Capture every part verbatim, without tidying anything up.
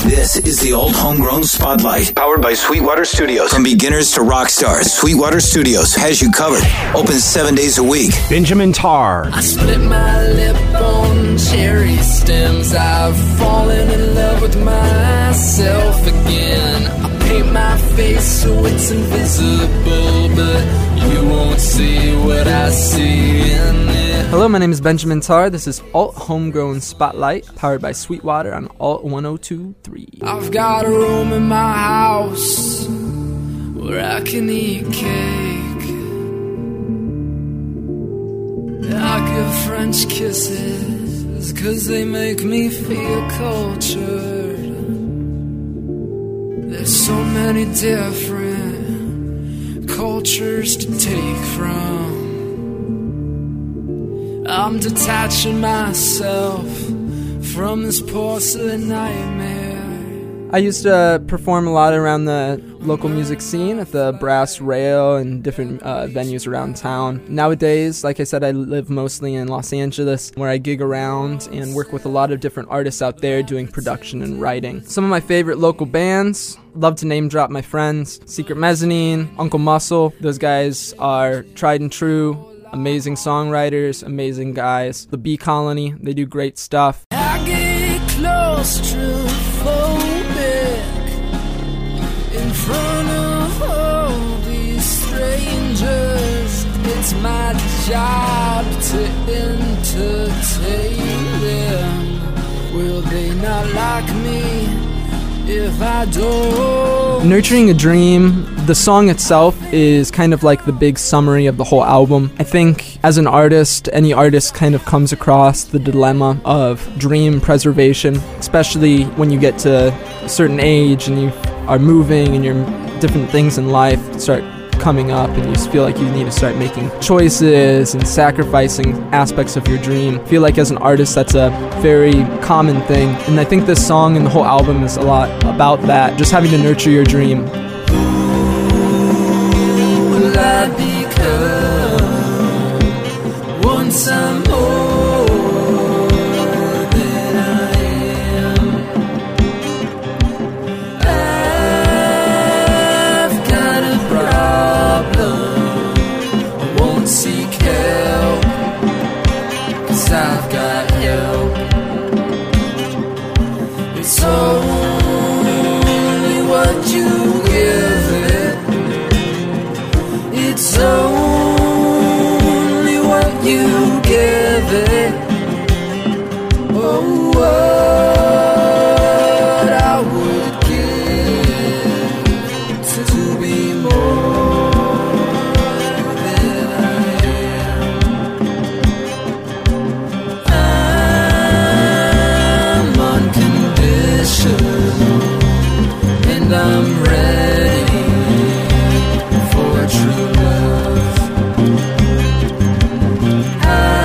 This is the Alt Homegrown Spotlight, powered by Sweetwater Studios. From beginners to rock stars, Sweetwater Studios has you covered. Open seven days a week. Benjamin Tarr. I split my lip on cherry stems. I've fallen in love with myself again. I paint my face so it's invisible, but you won't see what I see in it. Hello, my name is Benjamin Tarr. This is Alt Homegrown Spotlight, powered by Sweetwater on Alt one oh two point three. I've got a room in my house where I can eat cake. I give French kisses 'cause they make me feel cultured. There's so many different cultures to take from. I'm detaching myself from this porcelain nightmare. I used to perform a lot around the local music scene at the Brass Rail and different uh, venues around town. Nowadays, like I said, I live mostly in Los Angeles, where I gig around and work with a lot of different artists out there doing production and writing. Some of my favorite local bands, love to name drop my friends, Secret Mezzanine, Uncle Muscle. Those guys are tried and true, amazing songwriters, amazing guys. The Bee Colony, they do great stuff. I get claustrophobic in front of all these strangers. It's my job to entertain them. Will they not like me if I don't? Nurturing a Dream, the song itself is kind of like the big summary of the whole album. I think as an artist, any artist kind of comes across the dilemma of dream preservation, especially when you get to a certain age and you are moving and your different things in life start coming up and you just feel like you need to start making choices and sacrificing aspects of your dream. I feel like as an artist that's a very common thing, and I think this song and the whole album is a lot about that, just having to nurture your dream. Who will I become once I'm more than I am? I've got a problem. I won't seek help 'cause I've got help. It's only what you give it. It's only what you give it. Oh, what I would give to, to be more than I am. I'm unconditional and I'm ready for true love. I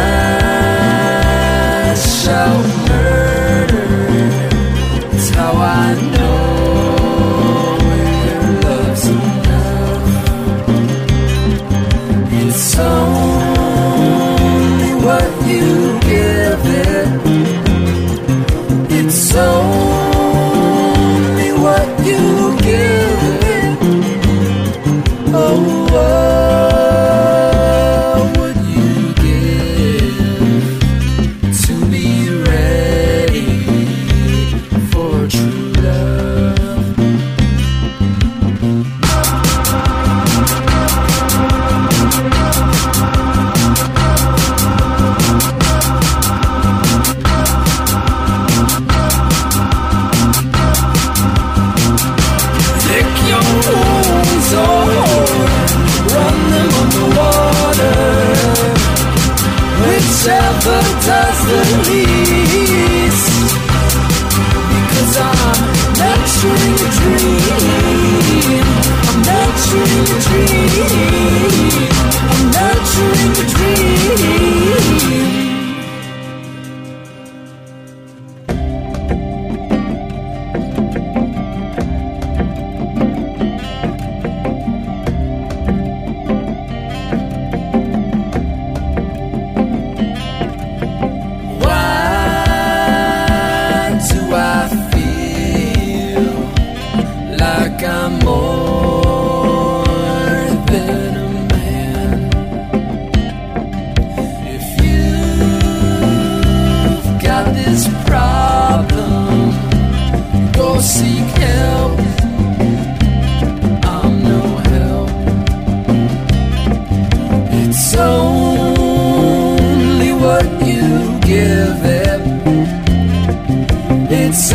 shall murder. It's how I know your love's enough. It's only what you give it. It's only what you give it. Oh, what would you give to be ready for true love? Lick your wounds, oh, run them underwater. Whichever does the least. Because I'm nurturing a dream. I'm nurturing a dream. I'm nurturing a dream. Why do I feel It's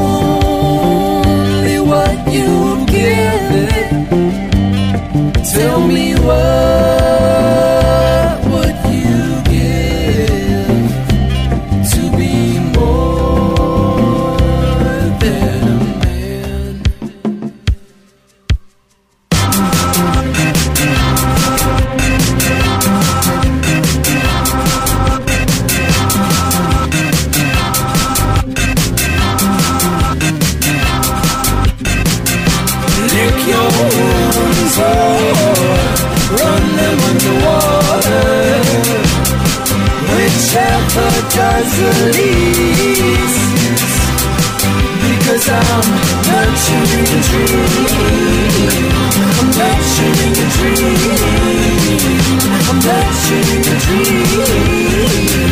only what you give. Tell me what would you give to be more than a man? Lick your wounds, oh, run them underwater, whichever does the least, because I'm nurturing a dream, I'm nurturing a dream, I'm nurturing a dream,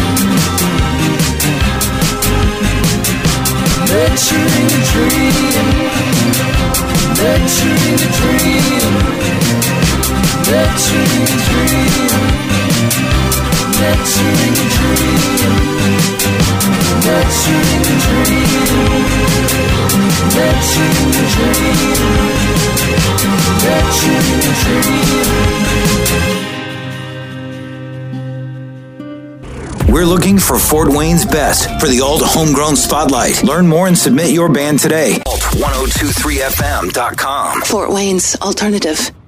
nurturing a dream, nurturing a dream, nurturing a dream, nurturing a dream, nurturing a dream, nurturing a dream, nurturing a dream. We're looking for Fort Wayne's best for the Alt Homegrown Spotlight. Learn more and submit your band today. alt ten twenty-three f m dot com. Fort Wayne's Alternative.